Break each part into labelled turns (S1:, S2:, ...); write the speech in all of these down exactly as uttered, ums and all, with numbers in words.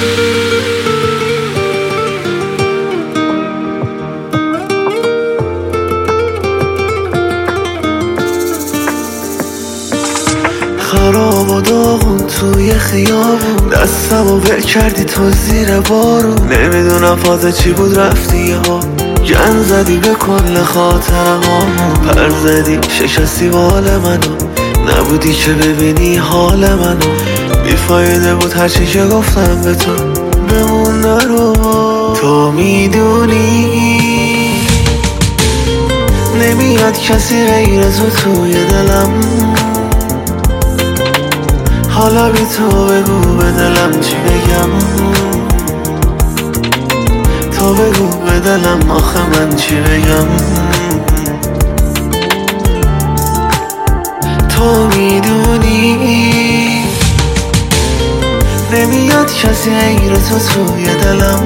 S1: خراب و داغون توی خیابون، دستم و ول کردی تو زیر بارون. نمیدونم فازه چی بود رفتی ها، جن زدی به کل خاطرم ها. پر زدی شکستی بال منو، نبودی که ببینی حال منو. بیفایده بود هرچی که گفتم به تو، بمون نرو. تو میدونی نمیاد کسی غیر تو توی دلم. حالا بی تو بگو به دلم چی بگم، تو بگو به دلم آخه من چی بگم. تو میدونی نمیاد کسی غیر تو توی دلم.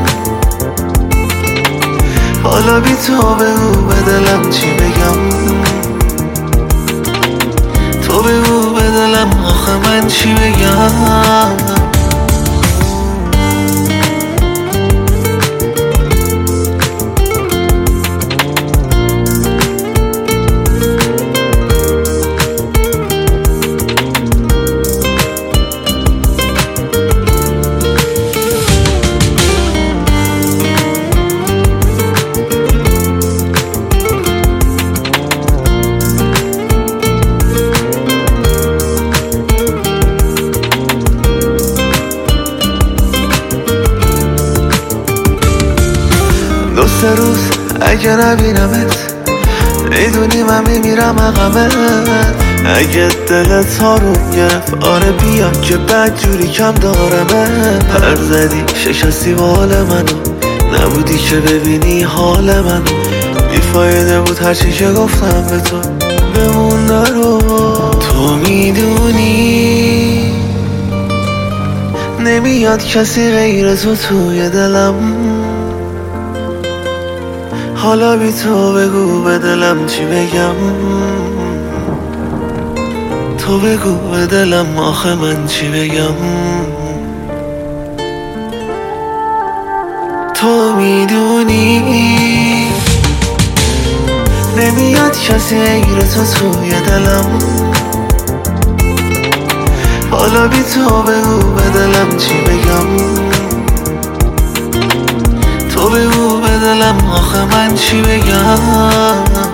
S1: حالا بی تو بگو به دلم چی بگم، تو بگو به دلم آخه من چی بگم. دو سه روز اگه نبینمت، میدونی من میمیرم عقبت. اگه دلت آروم گرفت آره بیا که بد جوری کم دارمت. پر زدی شکستی بال منو، نبودی که ببینی حال منو. بیفایده بود هرچی که گفتم به تو، بمون نرو. تو میدونی نمیاد کسی غیر تو توی دلم. حالا بی تو بگو به دلم چی بگم، تو بگو به دلم آخه من چی بگم. تو میدونی نمیاد کسی غیر تو توی دلم. حالا بی تو بگو به دلم چی بگم، تو بگو به دلم آخه من چی بگم.